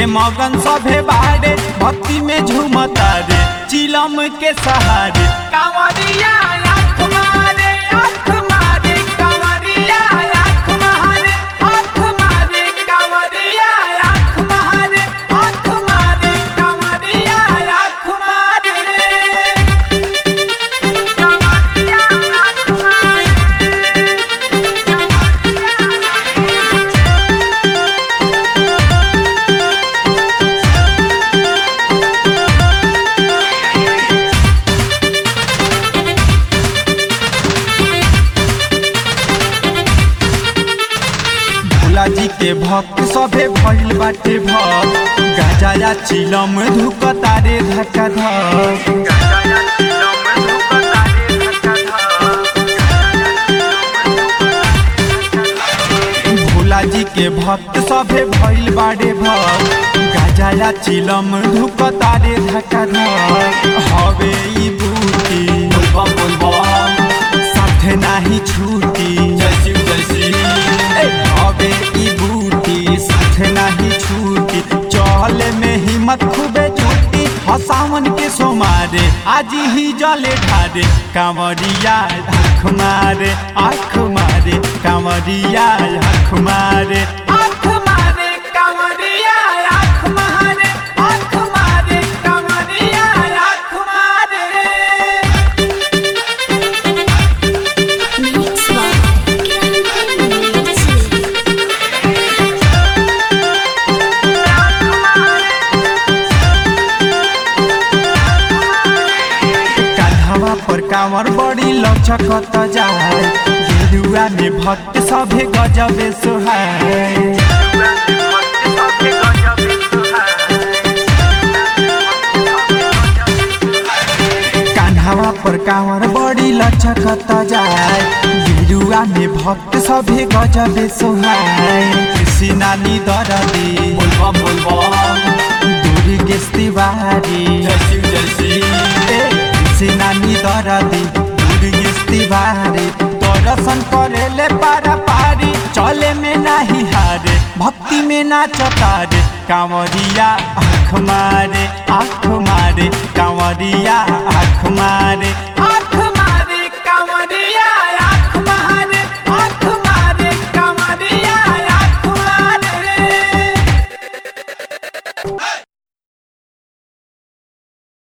मगन सभे बारे भक्ति में झूमता रे चिलम के सहारे कांवरिया आँख मारे कांवरिया आँख मारे कांवरिया आँख मारे कांवरिया आँख मारे कांवरिया आँख मारे। भोला जी के भक्त सभे भइल बाटे भक्त गाजा चिलम धुकता रे धक्का धक भोला जी के भक्त सभे भइल बाटे भक्त गाजा चिलम धुकता रे धक्का धक हवे ई बूटी साथे नाही छूटी हवे ई बूटी साथे नाही छूटी चल में हिम्मत खूबे छूटी सावन के सोमारे आज ही जले ढारे कांवरिया आँख मारे कांवरिया आँख मारे कांवरिया आँख मारे कांवरिया आँख मारे। पर कांवर बड़ी लचकत जाए गेरुआ में भक्त सभे गजबे सोहाए कान्हावा पर कांवर बड़ी लचकत जाए गेरुआ में भक्त सभे गजबे सोहाए सिनानी दरदी दूरी गेस्तिवारी सिनानी दरदी दूरी गेस्तिवारी दर्शन करेले पारा पारी चले में नहीं हारे भक्ति में नाचता रे कांवरिया आँख मारे कांवरिया